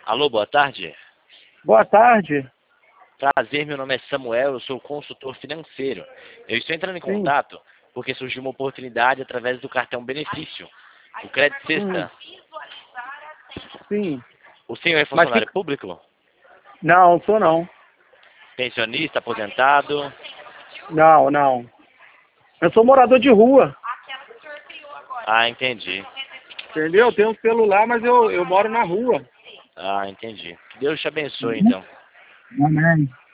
Alô, boa tarde. Boa tarde. Prazer, meu nome é Samuel, eu sou consultor financeiro. Eu estou entrando em Sim. contato porque surgiu uma oportunidade através do cartão benefício, o Crédito Sexta. Sim. O senhor é Mas funcionário público? Não, sou não. Pensionista, aposentado? Não, não. Eu sou morador de rua. Ah, entendi. Entendeu? Eu tenho um celular, mas eu moro na rua. Ah, entendi. Que Deus te abençoe, então. Amém.